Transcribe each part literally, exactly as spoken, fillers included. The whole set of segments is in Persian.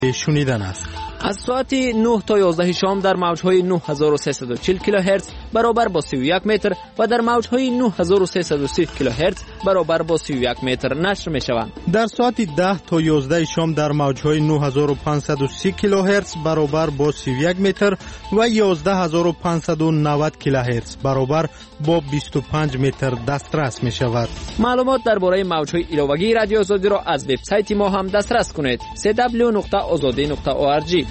شنیدن است. از ساعت نه تا یازده شام در موج‌های نه هزار و سیصد و چهل کیلوهرتز برابر با سی و یک متر و در موج‌های نه هزار و سیصد و سی کیلوهرتز برابر با سی و یک متر نشر می‌شوند. در ساعت ده تا یازده شام در موج‌های نه هزار و پانصد و سی کیلوهرتز برابر با سی و یک متر و یازده هزار و پانصد و نود کیلوهرتز برابر با بیست و پنج متر دسترس می‌شود. معلومات درباره موج‌های ایلاوگی رادیو آزادی را از وبسایت ما هم دسترس کنید: دبلیو دبلیو دبلیو نقطه آزادی نقطه او آر جی.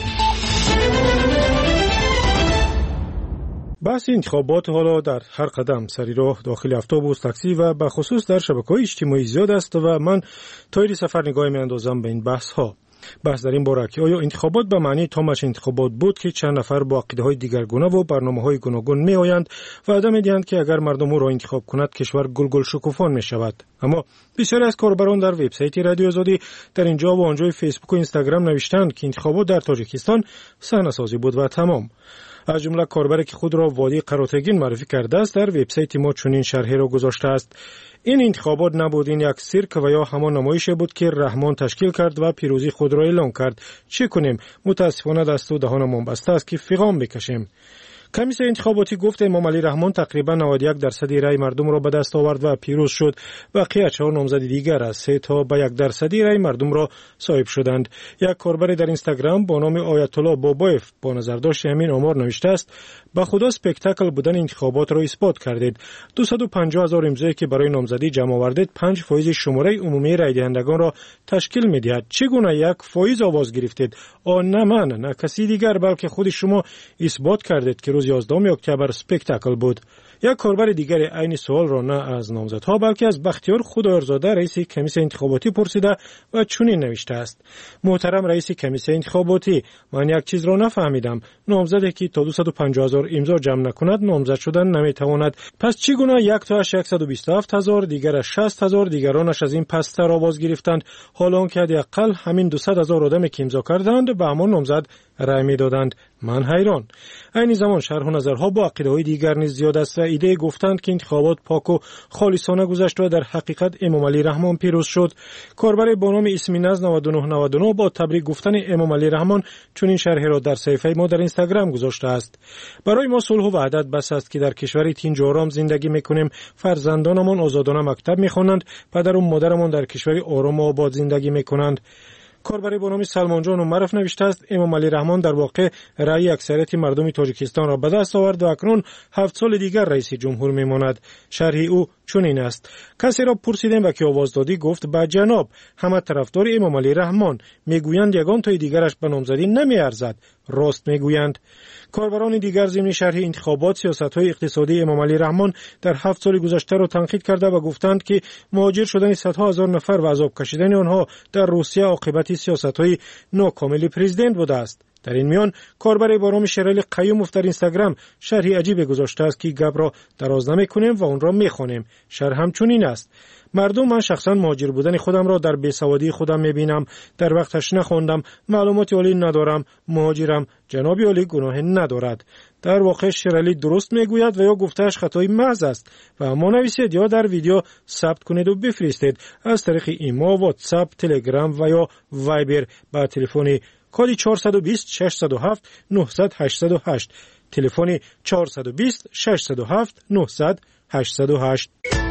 بحث انتخابات حالا در هر قدم سری راه داخل اتوبوس، تاکسی و به خصوص در شبکه‌های اجتماعی زیاد است و من تایر سفر نگاه می‌اندازم به این بحث ها. بحث در این باره که آیا انتخابات به معنی تامش انتخابات بود که چند نفر با عقیده‌های دیگرگونه و برنامه‌های گوناگون می‌آیند و وعده می‌دهند که اگر مردم را انتخاب کند کشور گل گل شکوفان می‌شود. اما بسیاری از کاربران در وبسایت رادیو آزادی در اینجا و آنجای فیسبوک و اینستاگرام نوشتند که انتخابات در تاجیکستان صحنه‌سازی بود و تمام. از جمله کاربری که خود را وادی قراتگین معرفی کرده است در وبسایت ما چنین شرحی را گذاشته است: این انتخابات نبود، این یک سیرک و یا همان نمایشی بود که رحمان تشکیل کرد و پیروزی خود را اعلام کرد. چه کنیم؟ متاسفانه دست و دهانمان بسته است که فیغام بکشیم. کمیسیون انتخاباتی گفت امام علی رحمان تقریبا نود و یک درصد رای مردم را به دست آورد و پیروز شد. بقیه چهار نامزد دیگر از سه تا به یک درصدی رای مردم را صاحب شدند. یک کاربر در اینستاگرام با نام آیت الله بابایف با نظرداشت همین آمار نوشته است: به خدا اسپکتاکل بودن انتخابات را اثبات کردید. دویست و پنجاه هزار امضایی که برای نامزدی جمع آوردید پنج فایز شماره عمومی رای دهندگان را تشکیل می‌دهد. چگونه یک فایز آواز گرفتید؟ آن نه من، نه کسی دیگر، بلکه خود شما اثبات کردید که روز یازدهم اکتبر اسپکتاکل بود. یک کاربر دیگر عین سوال را نه از نامزدها بلکه از بختیار خدایارزاده رئیس کمیسیون انتخاباتی پرسیده و چنین نوشته است: محترم رئیس کمیسیون انتخاباتی، من یک چیز را نفهمیدم. نامزدی که تا دویست و پنجاه هزار امضا جمع نکند نامزد شدن نمیتواند. پس چگونه یک تا صد و بیست و هفت هزار دیگر شصت هزار دیگرانش از این پستر آواز گرفتند، حالا که حداقل همین دویست هزار آدمی که امضا کردند به همان نامزد رای میدادند؟ من حیران. این زمان شرح و نظرها با عقیده‌های دیگر نیز زیاد است و ایده گفتند که انتخابات پاک و خالصانه گذشت و در حقیقت امام علی رحمان پیروز شد. کاربر با نام اسمیناز نود و نه نود و نه با تبریک گفتن امام علی رحمان چون این شرح را در صفحه ما در اینستاگرام گذاشته است: برای ما صلح و وحدت بس است که در کشوری تنج و آرام زندگی میکنیم. فرزندانمان آزادانه مکتب میخوانند، پدر و مادرمان در کشوری آرام و آباد زندگی میکنند. کاربری با نام سلمان جان عمرف نوشته است: امام علی رحمان در واقع رأی اکثریت مردم تاجیکستان را به دست آورد و اکنون هفت سال دیگر رئیس جمهور میماند. شرح او چنین است: کسی را پرسیدیم و که آواز دادی گفت با جناب، همه طرفدار امام علی رحمان، میگویند یگان تای دیگرش به نامزدی نمیارزد. راست میگویند. کاربران دیگر ضمن شرح انتخابات سیاست‌های اقتصادی امام علی رحمان در هفت سال گذشته را تنقید کرده و گفتند که مهاجر شدن صدها هزار نفر و عذاب کشیدن آنها در روسیه عاقبت سیاست‌های ناکامل پرزیدنت بوده است. در این میان کاربر با نام شرایل قیوموف در اینستاگرام شرحی عجیب گذاشته است که گپ را دراز نمی‌کنیم و آن را می‌خوانیم. شرح همچنین است: مردم، من شخصا مهاجر بودن خودم را در بیسوادی خودم می‌بینم. در وقتش نخواندم، معلومات عالی ندارم، مهاجرم. جناب عالی گناه ندارد. در واقع شرایلی درست میگوید و یا گفتهش خطای محض است و اما نویسید یا در ویدیو ثبت کنید و بفرستید از طریق ایما، واتساپ، تلگرام و یا وایبر با تلفن کد چهارصد و بیست ششصد و هفت نهصد هشتاد و هشت، تلفن چهارصد و بیست ششصد و هفت نهصد هشتاد و هشت.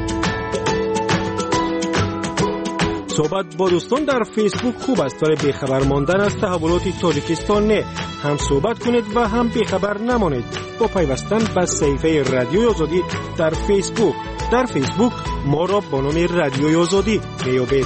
صحبت با دوستان در فیسبوک خوب است ولی بیخبر ماندن از تحولات تاجیکستان نه. هم صحبت کنید و هم بیخبر نمانید با پیوستن به صفحه رادیو آزادی در فیسبوک. در فیسبوک ما را با نام رادیو آزادی میابید.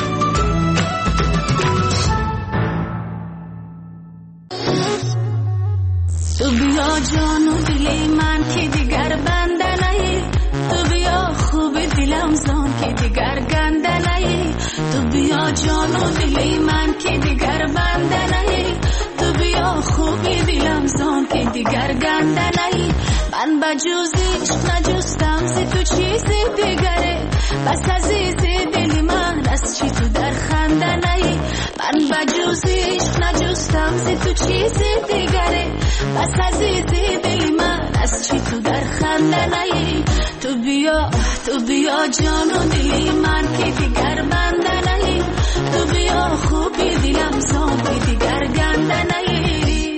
تو بیا جان و دل من که دیگر بنده نهی، تو بیا خوب دلم زان که دیگر گنده نهی، تو بیا جان و دل من که دیگر بنده نهی، تو بیا خوب دلم زان که دیگر گنده نهی. من بجوزیش نجستم ز تو چیزی دیگره، بس عزیز دل من از چی تو در خنده نهی. من بجوزیش نجستم ز تو چیزی دیگره، بس عزیز دل من از چی تو در خنده نهی. تو بیا تو بیا جان و دل من که دیگر بنده نهی، تو بیا بیا خوبی دلم زان که دیگر گنده نهی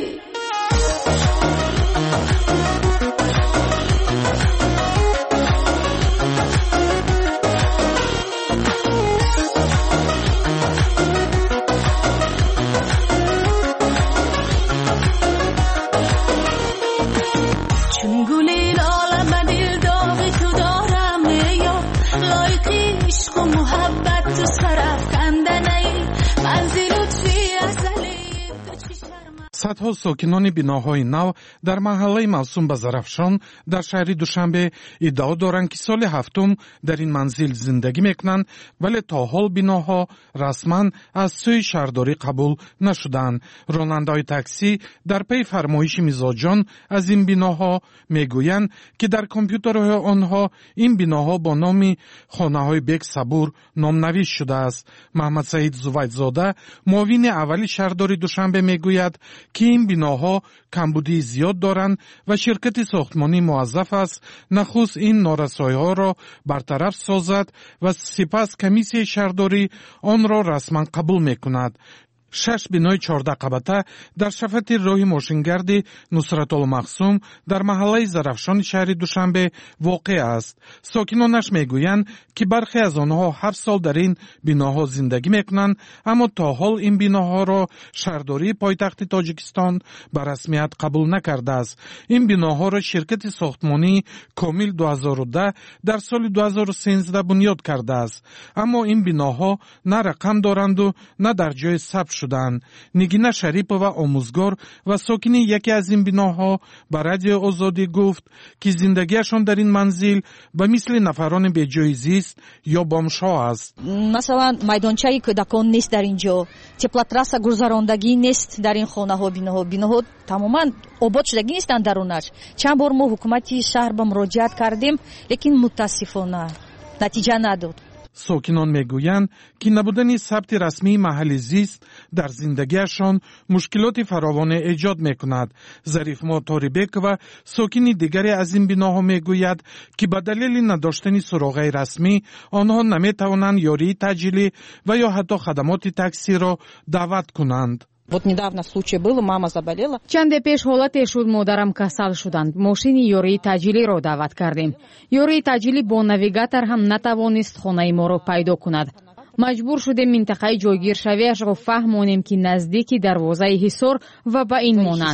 چون گلی لاله به دل داغی تو دارم یا لایقی عشق و محبت تو سرف کنده نهی منزل و توی ازلی تو چی شرم садҳо сокинони биноҳои нав дар маҳаллаи мавсум ба Зарафшон дар шаҳри Душанбе иддао доранд ки соли ҳафтум дар ин манзил зиндагӣ мекунанд, вале то ҳол биноҳо расман аз сӯи шаҳрдорӣ қабул нашуданд. ронандаҳои таксӣ дар пайи фармоиши мизоҷон аз ин биноҳо мегӯянд, ки дар компютерҳои онҳо ин биноҳо бо номи хонаҳои бек Сабур номнавист шудааст. Маҳмадсаид Зувайдзода, муовини аввали шаҳрдори Душанбе, мегӯяд ки ин биноҳо камбудии зиёд доранд ва ширкати сохтмонӣ муаззаф аст нахуст ин норасоиҳоро бартараф созад ва сипас комиссияи шаҳрдорӣ онро расман қабул мекунад. шаш бинои чордаҳ қабата дар шафати роҳи мошингарди Нусратолмахсум дар маҳаллаи Зарафшони шаҳри Душанбе воқеъ аст. сокинонаш мегӯянд, ки бархе аз онҳо ҳафт сол дар ин биноҳо зиндагӣ мекунанд, аммо то ҳол ин биноҳоро шаҳрдории пойтахти Тоҷикистон ба расмият қабул накардааст. ин биноҳоро ширкати сохтмонии Комил ду ҳазору да дар соли ду ҳазору сенздаҳ бунёд кардааст, аммо ин биноҳо на рақам доранду на дар ҷои сабт шуданд. Нигина Шарипова, омӯзгор ва сокини яке аз ин биноҳо, ба радиои Озодӣ гуфт, ки зиндагиашон дар ин манзил ба мисли нафарони беҷои зист ё бомшҳо аст. масалан майдончаи кӯдакон нест дар ин ҷо, теплотрасса гузарондагӣ нест дар ин хонаҳо. биноҳо биноҳо тамоман обод шудагӣ нестанд дарунаш. чанд бор мо ҳукумати шаҳр ба муроҷиат кардем, лекин мутаассифона натиҷа надод. сокинон мегӯянд, ки набудани сабти расмии маҳалли зист дар зиндагиашон мушкилоти фаровоне эҷод мекунад. Зарифмо Торибекова, сокини дигаре аз ин биноҳо, мегӯяд, ки ба далели надоштани суроғаи расмӣ онҳо наметавонанд ёрии таъҷилӣ ва ё ҳатто хадамоти таксиро даъват кунанд. Вот недавно случай был, мама заболела. чанде пеш ҳолате шуд, модарам касал шуданд. мошини ёрии таъҷилиро даъват кардем. ёрии таъҷилӣ бо навигатор ҳам натавонист хонаи моро пайдо кунад. маҷбур шудем минтақаи ҷойгиршавиашро фаҳмонем, ки наздики дарвозаи Ҳисор ва ба ин монанд.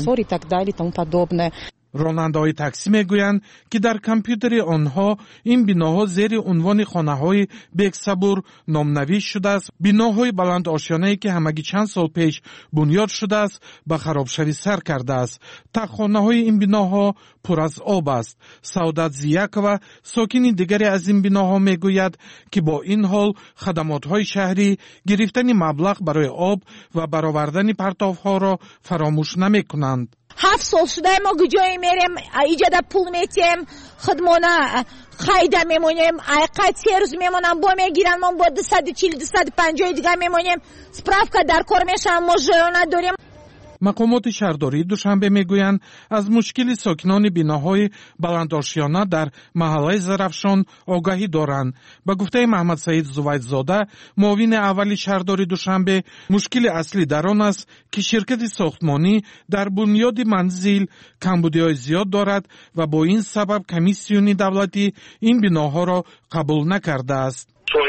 ронандаҳои таксӣ мегӯянд, ки дар компютери онҳо ин биноҳо зери унвони хонаҳои Бексабур номнавист шудааст. биноҳои баландошёнае, ки ҳамагӣ чанд сол пеш бунёд шудааст, ба харобшавӣ сар кардааст. таххонаҳои ин биноҳо пур аз об аст. Саодат Зиякова, сокини дигаре аз ин биноҳо, мегӯяд, ки бо ин ҳол хадамотҳои шаҳрӣ гирифтани маблағ барои об ва баровардани партовҳоро фаромӯш намекунанд. ҳафт сол шудаи мо гуҷое мерем, иҷода пул метем, хидмона қайда мемонем, айқайд се рӯз мемонам, бо мегиранд, мо бо дусаду чил дусаду панҷоҳ дига мемонем, справка дар кор мешавам, мо жӯё надорем. мақомоти шаҳрдории Душанбе мегӯянд, аз мушкили сокинони биноҳои баландошёна дар маҳаллаи Зарафшон огаҳӣ доранд. ба гуфтаи Маҳмадсаид Зувайдзода, муовини аввали шаҳрдори Душанбе, мушкили аслӣ дар он аст, ки ширкати сохтмонӣ дар бунёди манзил камбудиҳои зиёд дорад ва бо ин сабаб комиссиони давлатӣ ин биноҳоро қабул накардааст.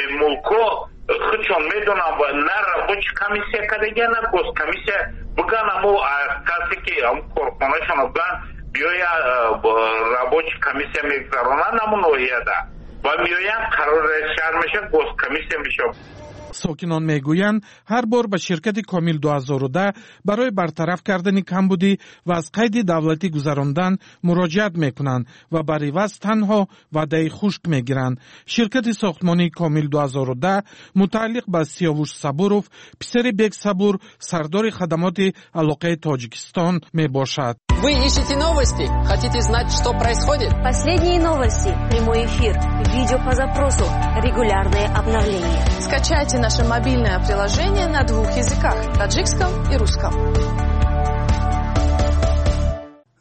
Хучон медонам на рабочий комиссия кадаган на госкомиссия бган аму касе ки ам корхонашон бган биёя рабочий комиссия мегзаронанд аму ноҳияда ва миёянд қарори шаҳр мешавад госкомиссия мешавад. сокинон мегӯянд, ҳар бор ба ширкати Комил ду ҳазору да барои бартараф кардани камбудӣ ва аз қайди давлатӣ гузарондан муроҷиат мекунанд ва бар иваз танҳо ваъдаи хушк мегиранд. ширкати сохтмонии Комил ду ҳазору да мутааллиқ ба Сиёвуш Сабуров, писари Бек Сабур, сардори хадамоти алоқаи Тоҷикистон мебошад. Вы ищете новости? Хотите знать, что происходит? Последние новости, прямой эфир, видео по запросу, регулярные обновления. Скачайте наше мобильное приложение на двух языках – таджикском и русском.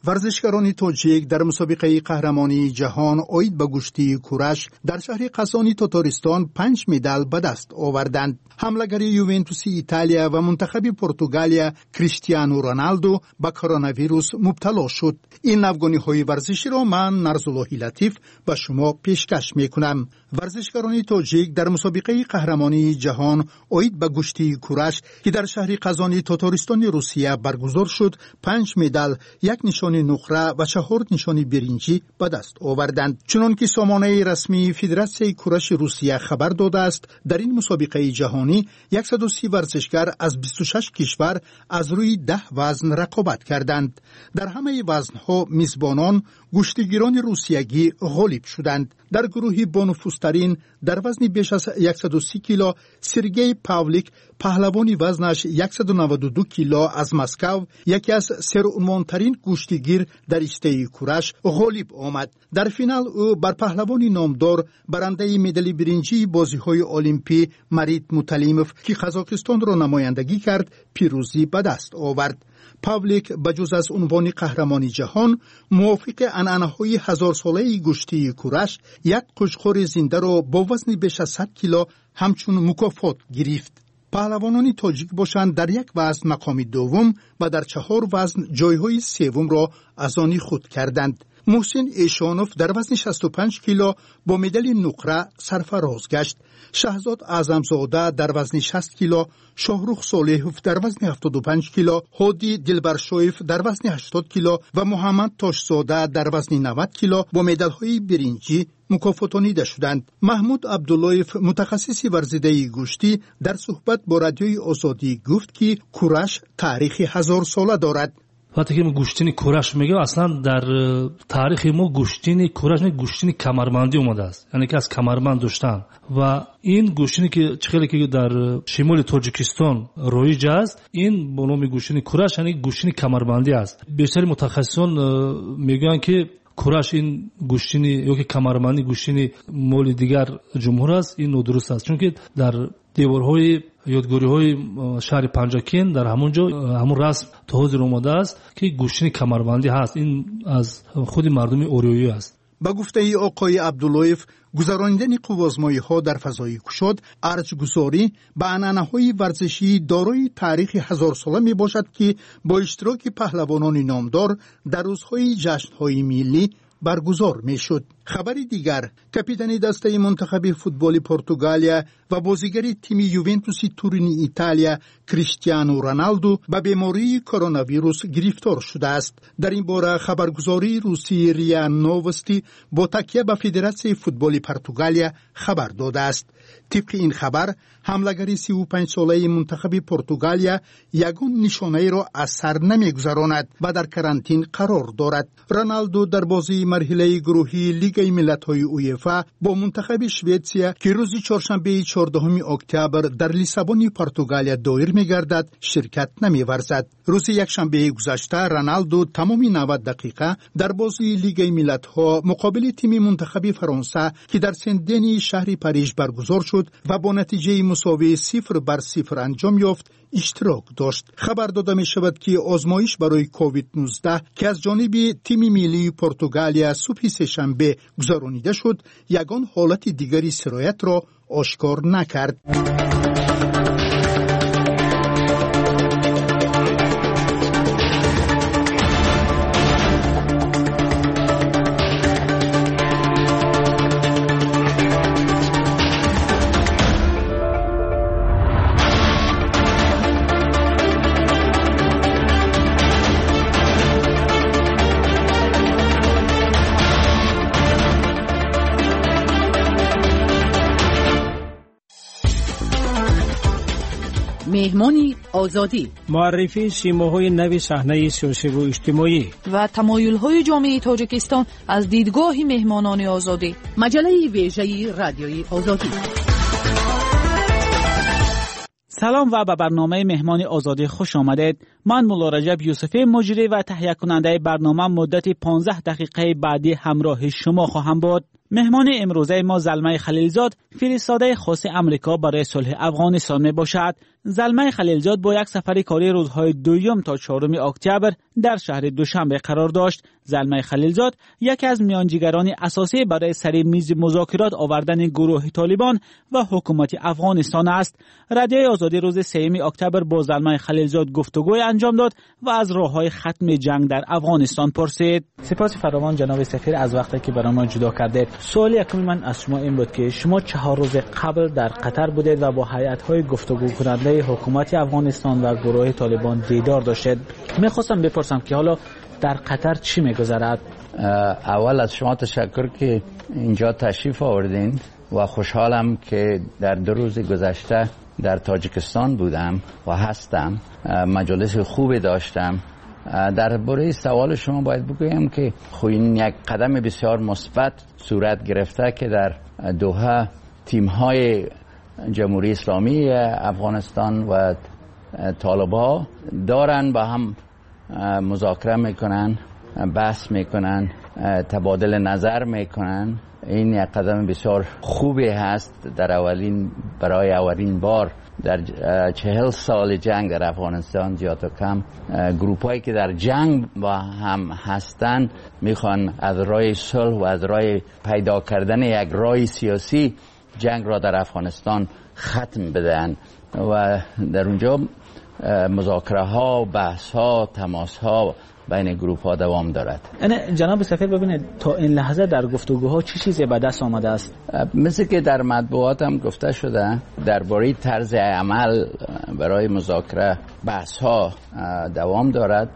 ورزشکاران تاجیک در مسابقه قهرمانی جهان عاید به کشتی کورش در شهر قزان تاتارستان پنج مدال به دست آوردند. حمله‌گر یوونتوس ایتالیا و منتخب پرتغالیا کریستیانو رونالدو به کرونا ویروس مبتلا شد. این افغانی‌های ورزشی را من نرزالله لطیف به شما پیشکش می‌کنم. ورزشکاران تاجیک در مسابقه قهرمانی جهان عاید به کشتی کورش که در شهر قزان تاتارستان روسیه برگزار شد پنج مدال، یک نشان نقره و چهار نشان برنجی به دست آوردند. چنانکه سامانه رسمی فدراسیون کورش روسیه خبر داده است، در این مسابقه جهانی صد و سی ورزشکار از بیست و شش کشور از روی ده وزن رقابت کردند. در همه وزنها میزبانان گشتیگیران روسیگی غالب شدند. در گروهی بانفوذترین در وزن بیش از صد و سی کیلو سرگئی پاولیک پهلوانی وزنش صد و نود و دو کیلو از مسکو یکی از سرعنوانترین گشتیگیر در رشته کورش غالب آمد. در فینال او بر پهلوانی نامدار برنده مدال برنجی بازی‌های المپی مرید متلیموف که قزاقستان را نمایندگی کرد پیروزی به دست آورد. پاولیک بجز از عنوان قهرمانی جهان موافق عنعنه‌های هزار ساله گشتی کورش یک قشقور زنده را با وزن بیش از صد کیلو همچون مکافات گرفت. پهلوانان تاجیک باشند در یک وزن مقام دوم و در چهار وزن جایهای سوم را از آن خود کردند. محسن ایشانوف در وزن شصت و پنج کیلو با مدال نقره سرفراز گشت. شهزاد اعظمزاده در وزن شصت کیلو، شاهرخ صالحوف در وزن هفتاد و پنج کیلو، هادی دلبرشویف در وزن هشتاد کیلو و محمد تاشزاده در وزن نود کیلو با مدال‌های برنجی مکافاتانیده شدند. محمود عبداللهیف متخصص ورزیده گوشتی در صحبت با رادیوی آزادی گفت که کورش تاریخ هزار ساله دارد. وقتی که ما گوشتین کورش میگیم اصلا در تاریخ ما گوشتین کورش نه گوشتین کمربندی اومده است، یعنی که از کمربند داشتن و این گوشتینی که چخیلی که در شمال تاجیکستان رایج است این به نام گوشتین کورش یعنی گوشتین کمربندی است. بیشتر متخصصان میگن که کورش این گوشتینی یا که کمربندی گوشتینی مال دیگر جمهور است، این نادرست است، چون که در دیوارهای یادگاری‌های شهر پنجاکین در همونجا همون رسم تا حاضر اومده است که گوشتین کمربندی هست. این از خود مردم اوریایی است. با گفته ای آقای عبداللهیف گذراندن قوازمایی‌ها در فضای گشاد ارزگذاری به عنعنه‌های ورزشی دارای تاریخ هزار ساله می باشد که با اشتراک پهلوانان نامدار در روزهای جشن‌های ملی برگزار می شد. خبری دیگر، کاپیتان دسته منتخب فوتبال پرتغالیا و بازیگر تیم یوونتوس تورین ایتالیا کریستیانو رونالدو به بیماری کرونا ویروس گرفتار شده است. در این باره خبرگزاری روسی ریا نووستی با تکیه به فدراسیون فوتبال پرتغالیا خبر داده است. طبق این خبر حمله‌گر سی و پنج ساله منتخب پرتغالیا یگان نشانه را از سر نمی‌گذراند و در کرانتین قرار دارد. رونالدو در بازی مرحله گروهی لیگ ملت‌های اویفا با منتخب شوئدیا که روز چهارشنبه چهاردهم اکتبر در لیسابون پرتغالیا دایر می‌گردد شرکت نمی‌ورزد. روز یکشنبه گذشته رونالدو تمامی نود دقیقه در بازی لیگ ملت‌ها مقابل تیم منتخب فرانسه که در سندنی شهر پاریژ برگزار شد و با نتیجه مساوی صفر بر صفر انجام یافت اشتراک داشت. خبر داده می شود که آزمایش برای کووید نوزده که از جانب تیم ملی پرتغالیا صبح سه‌شنبه گذرانیده شد یگان حالت دیگری سرایت را آشکار نکرد. مهمانی آزادی، معرفی سیماهای نو صحنه سیاسی و اجتماعی و تمایل‌های جامعه تاجیکستان از دیدگاه مهمانان آزادی. مجله ویژه رادیوی آزادی. سلام و به برنامه مهمان آزادی خوش آمدید. من مولا رجب یوسفی مجری و تهیه کننده برنامه مدت پانزده دقیقه بعدی همراه شما خواهم بود. مهمان امروزه ما زلمه خلیلزاد فرستاده خاص امریکا برای صلح افغانستان می باشد. زلمه خلیلزاد با یک سفر کاری روزهای دوم تا چهارم اکتبر در شهر دوشنبه قرار داشت. زلمه خلیلزاد یکی از میانجیگران اساسی برای سر میز مذاکرات آوردن گروه طالبان و حکومت افغانستان است. رادیوی آزادی روز سوم اکتبر با زلمه خلیلزاد گفتگوی انجام داد و از راههای ختم جنگ در افغانستان پرسید. سپاس فراوان جناب سفیر از وقتی که برای ما جدا کردید. سوال یکم من از شما این بود که شما چهار روز قبل در قطر بودید و با هیئت‌های گفتگو کننده حکومت افغانستان و گروه طالبان دیدار داشتید. می‌خواستم بپرسم که حالا در قطر چی می‌گذرد؟ اول از شما تشکر که اینجا تشریف آوردین و خوشحالم که در دو روز گذشته در تاجیکستان بودم و هستم. مجالس خوبی داشتم. در باره سوال شما باید بگویم که خو این یک قدم بسیار مثبت صورت گرفته که در دوحه تیم‌های جمهوری اسلامی افغانستان و طالبان دارن با هم مذاکره میکنن، بحث میکنن، تبادل نظر میکنن. این یک قدم بسیار خوبی هست در اولین برای اولین بار در چهل سال جنگ در افغانستان زیاد و کم گروپ هایی که در جنگ با هم هستن میخوان از راه صلح و از راه پیدا کردن یک راه سیاسی جنگ را در افغانستان ختم بدن و در اونجا مذاکره ها، بحث ها، تماس ها بین گروپ ها دوام دارد. یعنی جناب سفیر ببینید تا این لحظه در گفتگوها چی چیزی به دست آمده است؟ مثل که در مطبوعات هم گفته شده درباره طرز عمل برای مذاکره بحث ها دوام دارد.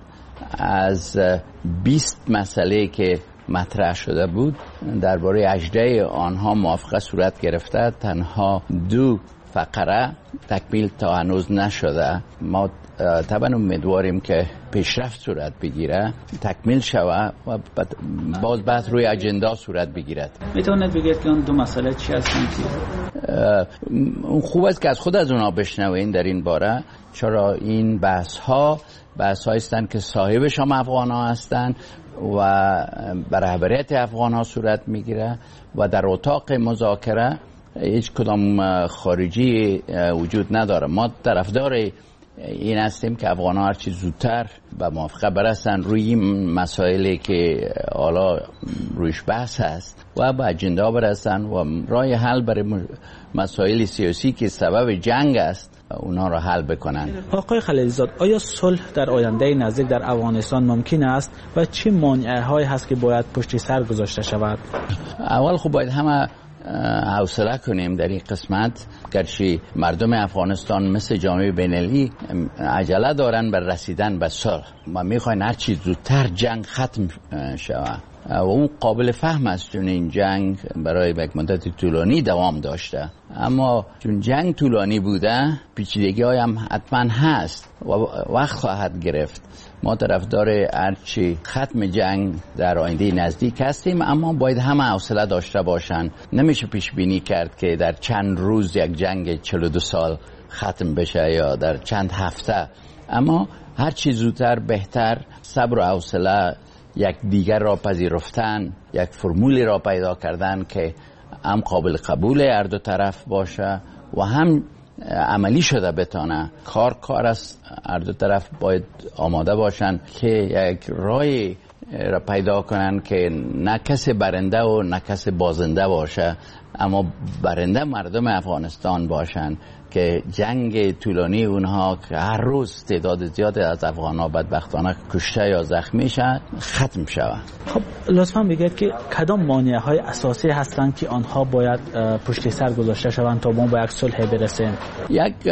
از بیست مسئله که مطرح شده بود درباره هجده آنها موافقه صورت گرفته، تنها دو فقره تکمیل تا هنوز نشده. ما طبعا امیدواریم که پیشرفت صورت بگیره، تکمیل شود و باز بحث روی اجندا صورت بگیرد. میتونید بگید که اون دو مسئله چی هستن؟ اون خوب است که از خود از اونا بشنوین در این باره، چرا این بحث ها بحث ها هستند که صاحبش هم افغان ها هستند و بر رهبریت افغان ها صورت میگیره و در اتاق مذاکره هیچ کدام خارجی وجود نداره. ما طرفدار این هستیم که افغان ها هرچی زودتر به موافقه برسن روی این مسائلی که حالا رویش بحث هست و به اجندا برسن و راه حل برای مسائل سیاسی که سبب جنگ است اونا را حل بکنن. آقای خلیلزاد، آیا صلح در آینده نزدیک در افغانستان ممکن است و چه مانعه هایی هست که باید پشت سر گذاشته شود؟ اول خب باید همه حوصله کنیم در این قسمت، گرچه مردم افغانستان مثل جامعه بین‌المللی عجله دارن بر رسیدن به صلح و میخواین هر چی زودتر جنگ ختم شود و اون قابل فهم است چون این جنگ برای یک مدت طولانی دوام داشته، اما چون جنگ طولانی بوده پیچیدگی های هم حتما هست و وقت خواهد گرفت. ما طرفدار هرچی ختم جنگ در آینده نزدیک هستیم، اما باید همه حوصله داشته باشن. نمیشه پیش بینی کرد که در چند روز یک جنگ چهل و دو سال ختم بشه یا در چند هفته، اما هرچی زودتر بهتر. صبر و حوصله، یک دیگر را پذیرفتن، یک فرمولی را پیدا کردن که هم قابل قبول هر دو طرف باشه و هم عملی شده بتانه. کار کار است، هر دو طرف باید آماده باشن که یک راهی را پیدا کنن که نه کسی برنده و نه کسی بازنده باشه، اما برنده مردم افغانستان باشن که جنگ طولانی اونها که هر روز تعداد زیادی از افغان‌ها بدبختانه کشته یا زخمی شد ختم شود. خب لطفاً بگید که کدام مانع‌های اساسی هستند که آنها باید پشت سر گذاشته شوند تا ما به یک صلح برسیم؟ یک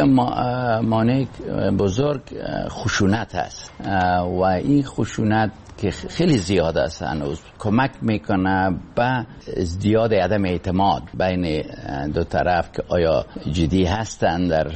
مانع بزرگ خشونت است و این خشونت که خیلی زیاد است هنوز کمک میکنه به ازدیاد عدم اعتماد بین دو طرف که آیا جدی هستند در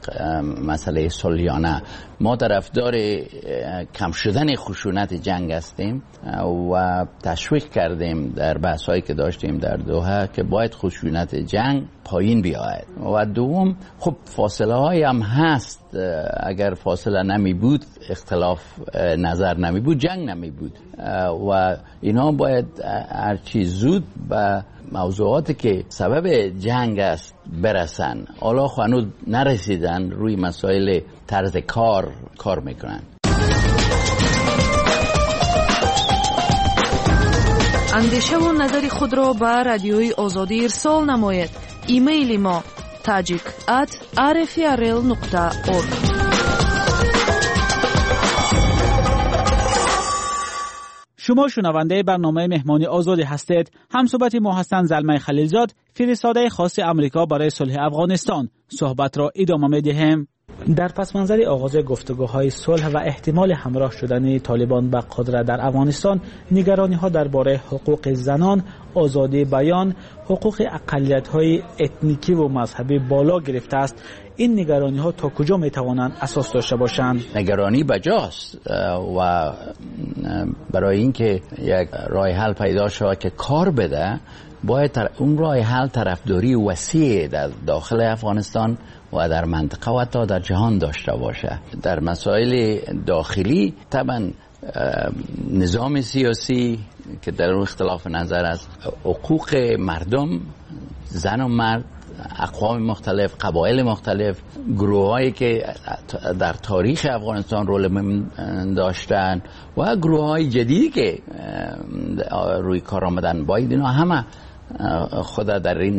مسئله صلح یا نه. ما طرفدار کم شدن خشونت جنگ هستیم و تشویق کردیم در بحث‌هایی که داشتیم در دوحه که باید خشونت جنگ پایین بیاید و دوم خب فاصله های هم هست. اگر فاصله نمی بود، اختلاف نظر نمی بود، جنگ نمی بود و اینا باید هرچی زود به موضوعاتی که سبب جنگ است برسن. حالا هنوز نرسیدن، روی مسائل طرز کار کار میکنن. اندیشه و نظر خود را به رادیوی آزادی ارسال نمایید. ایمیل ما tajik at r f r l nokta org. شما شنونده برنامه مهمانی آزادی هستید. همصحبت ما هستند زلمه خلیلزاد، فرستاده خاص امریکا برای صلح افغانستان. صحبت را ادامه می‌دهیم. در پس منظر آغاز گفتگوهای صلح و احتمال همراه شدن طالبان به قدرت در افغانستان، نگرانی‌ها درباره حقوق زنان، آزادی بیان، حقوق اقلیت‌های اتنیکی و مذهبی بالا گرفته است. این نگرانی‌ها تا کجا می‌توانند اساس داشته باشند؟ نگرانی بجاست و برای اینکه یک راه حل پیدا شود که کار بده، باید اون راه حل طرفداری وسیع در داخل افغانستان و در منطقه و تا در جهان داشته باشه. در مسائل داخلی طبعا نظام سیاسی که در اون اختلاف نظر است، حقوق مردم، زن و مرد، اقوام مختلف، قبایل مختلف، گروهایی که در تاریخ افغانستان رول مهم داشتن و گروههای جدیدی که روی کار آمدن، باید اینا همه خود در این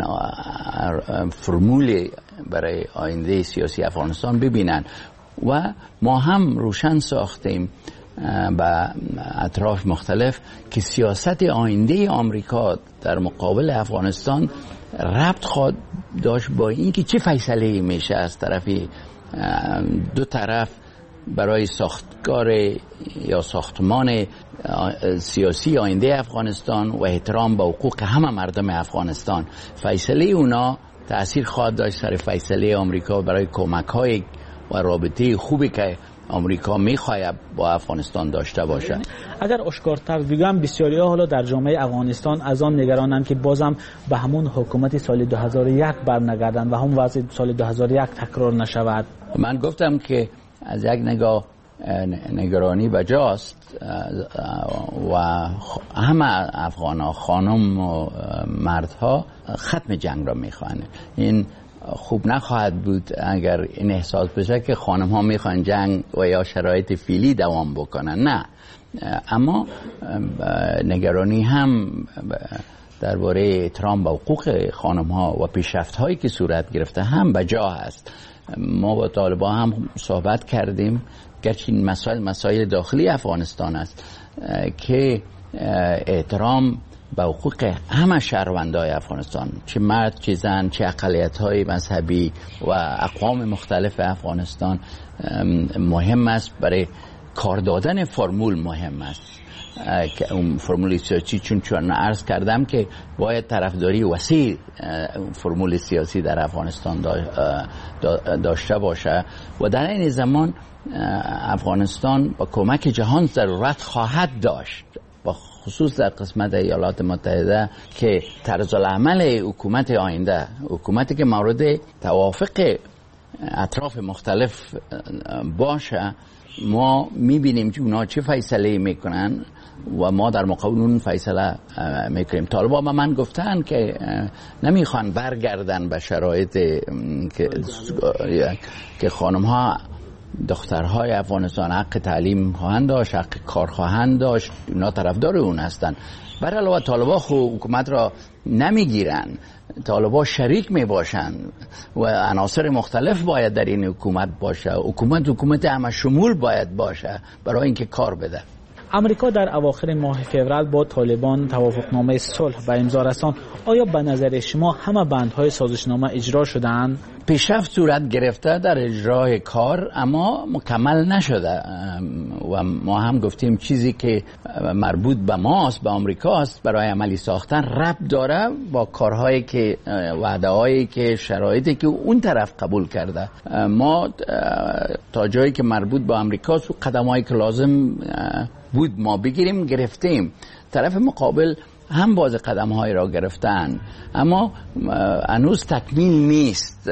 فرمول برای آینده سیاسی افغانستان ببینن. و ما هم روشن ساختیم به اطراف مختلف که سیاست آینده آمریکا در مقابل افغانستان ربط خواهد داشت با اینکه چه فیصله میشه از طرف دو طرف برای ساختار یا ساختمان سیاسی آینده افغانستان و احترام به حقوق همه مردم افغانستان. فیصله اونا تأثیر خواهد داشت سر فیصله آمریکا برای کمک‌های و رابطه خوبی که آمریکا می‌خواهد با افغانستان داشته باشه. اگر اشکارتر بگم، بسیاری‌ها حالا در جامعه افغانستان از آن نگرانند که بازم به همون حکومت سال دو هزار و یک برنگردند و هم وضع سال دو هزار و یک تکرار نشود. من گفتم که از یک نگاه نگرانی بجاست و همه افغان‌ها، خانم و مردها، ختم جنگ را می‌خواهند. این خوب نخواهد بود اگر این احساس بشه که خانم ها میخوان جنگ و یا شرایط فعلی دوام بکنن. نه، اما نگرانی هم درباره احترام به حقوق خانم ها و پیشرفت هایی که صورت گرفته هم بجا است. ما با طالبان هم صحبت کردیم، گرچه این مسائل مسائل داخلی افغانستان است که احترام به حقوق همه شهروندای افغانستان، چه مرد چه زن، چه اقلیت‌های مذهبی و اقوام مختلف افغانستان مهم است. برای کار دادن فرمول مهم است که اون فرمول سیاسی، چون چون عرض کردم که باید طرفداری وسیع فرمول سیاسی در افغانستان داشته باشه و در این زمان افغانستان با کمک جهان ضرورت خواهد داشت، خصوص در قسمت ایالات متحده، که طرز العمل حکومت آینده، حکومتی که مورد توافق اطراف مختلف باشه، ما میبینیم که اونا چه فیصله میکنن و ما در مقابل اون فیصله میکنیم. طالبان با من گفتن که نمیخوان برگردن به شرایط که که خانم ها، دخترهای افغانستان حق تعلیم خواهند داشت، حق کار خواهند داشت. اونا طرفدار اون هستن. برای علاوه طالبان خو حکومت را نمیگیرن، طالبان شریک میباشن و عناصر مختلف باید در این حکومت باشه. حکومت حکومت همه شمول باید باشه برای اینکه کار بده. امریکا در اواخر ماه فوریه با طالبان توافقنامه صلح به امضا رساند. آیا به نظر شما همه بندهای سازشنامه اجرا شدند؟ پیشرفت صورت گرفته در اجرای کار، اما مکمل نشده و ما هم گفتیم چیزی که مربوط به ماست، به آمریکاست، برای عملی ساختن ربط داره با کارهایی که وعده هایی که شرایطی که اون طرف قبول کرده. ما تا جایی که مربوط به آمریکاست و قدمایی که لازم بود ما بگیریم گرفتیم. طرف مقابل هم باز قدم های را گرفتن، اما هنوز تکمیل نیست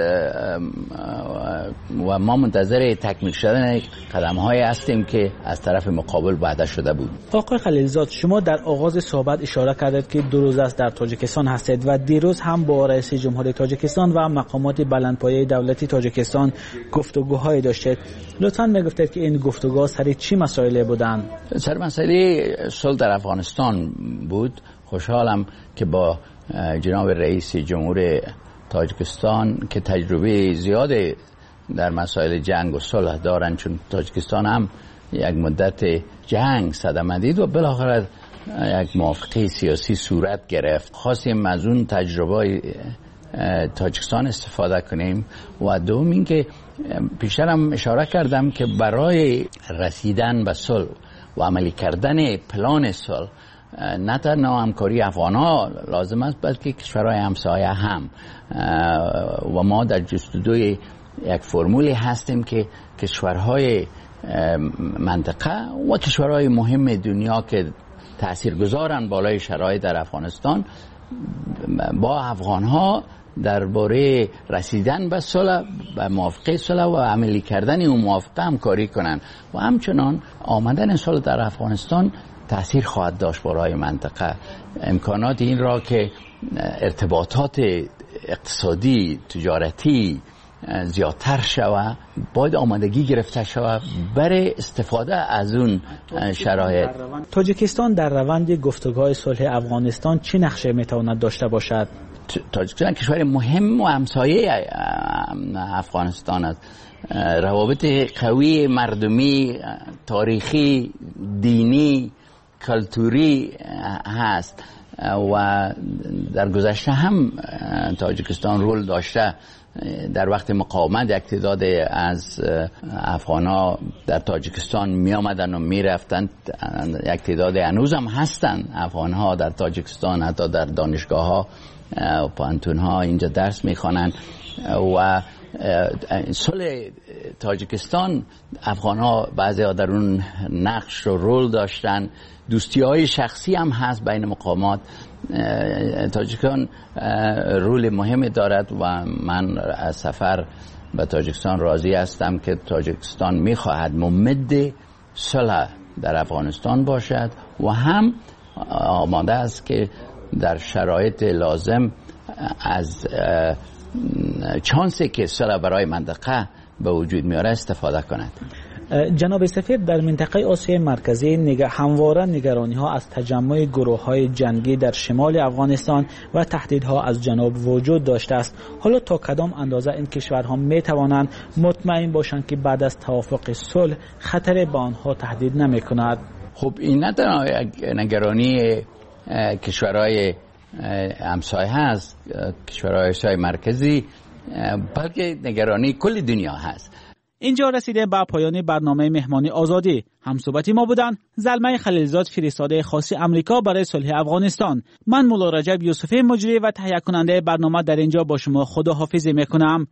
و ما منتظر تکمیل شدن قدم های هستیم که از طرف مقابل وعده شده بود. آقای خلیلزاد، شما در آغاز صحبت اشاره کردید که دو روز است در تاجیکستان هستید و دیروز هم با رئیس جمهوری تاجیکستان و مقامات بلندپایه دولتی تاجیکستان گفتگوهای داشتید. لطفاً میگفتید که این گفتگوها سر چی مسائلی بودند؟ سر مسئله صلح در افغانستان بود. خوشحالم که با جناب رئیس جمهور تاجیکستان که تجربه زیاد در مسائل جنگ و صلح دارن، چون تاجیکستان هم یک مدت جنگ صدمه دید و بالاخره یک موافقه سیاسی صورت گرفت. خواستیم از اون تجربه تاجیکستان استفاده کنیم و دوم این که پیشتر هم اشاره کردم که برای رسیدن به صلح و عملی کردن پلان صلح نه تنها همکاری افغان‌ها لازم است بلکه کشورهای همسایه هم، و ما در جستجوی یک فرمولی هستیم که کشورهای منطقه و کشورهای مهم دنیا که تاثیرگذارن بالای شرایط در افغانستان با افغان‌ها درباره رسیدن به صلح و موافقه صلح و عملی کردن اون موافقه همکاری کنن و همچنان آمدن صلح در افغانستان تأثیر خواهد داشت برای منطقه. امکانات این را که ارتباطات اقتصادی تجارتی زیادتر شود باید آمادگی گرفته شود برای استفاده از اون شرایط. تاجیکستان در روند گفتگوهای صلح افغانستان چه نقشه میتواند داشته باشد؟ تاجیکستان کشور مهم و همسایه افغانستان است. روابط قوی مردمی، تاریخی، دینی، کلتوری هست و در گذشته هم تاجیکستان رول داشته. در وقت مقاومت یک تعداد از افغان‌ها در تاجیکستان می آمدن و می رفتن. یک تعداد هنوز هم هستن افغان‌ها در تاجیکستان، حتی در دانشگاه‌ها و پانتون‌ها اینجا درس می خوانند. و صلح تاجیکستان افغان‌ها بعضی‌ها در اون نقش و رول داشتن. دوستی‌های شخصی هم هست بین مقامات. تاجیکستان رول مهمی دارد و من از سفر به تاجیکستان راضی هستم که تاجیکستان می‌خواهد ممد صلح در افغانستان باشد و هم آماده است که در شرایط لازم از چانسی که صلح برای منطقه به وجود میاره استفاده کند. جناب سفیر، در منطقه آسیای مرکزی نگه همواره نگرانی ها از تجمع گروه های جنگی در شمال افغانستان و تهدیدها از جنوب وجود داشته است. حالا تا کدام اندازه این کشورها می توانند مطمئن باشند که بعد از توافق صلح خطر به آنها تهدید نمی کند؟ خب این نه تنها نگرانی کشورهای همسایه هست، کشورهای آسیای مرکزی، بلکه نگرانی کل دنیا هست. اینجا رسیده به پایان برنامه مهمانی آزادی. همصحبتی ما بودن زلمه خلیلزاد، فرستاده خاص امریکا برای صلح افغانستان. من مولا رجب یوسفی مجری و تهیه کننده برنامه در اینجا با شما خداحافظی میکنم.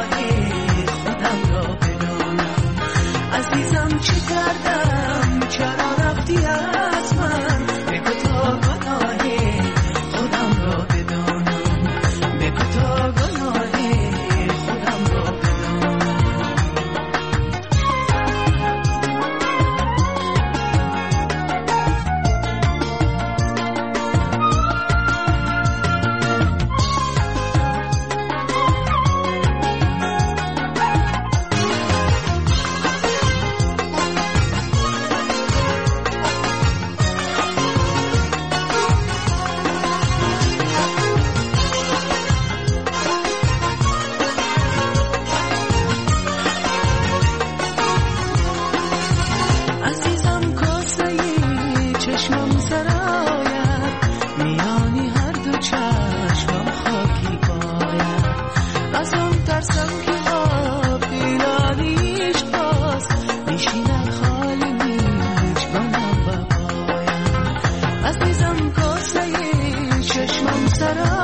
عزیزم چه کردم برای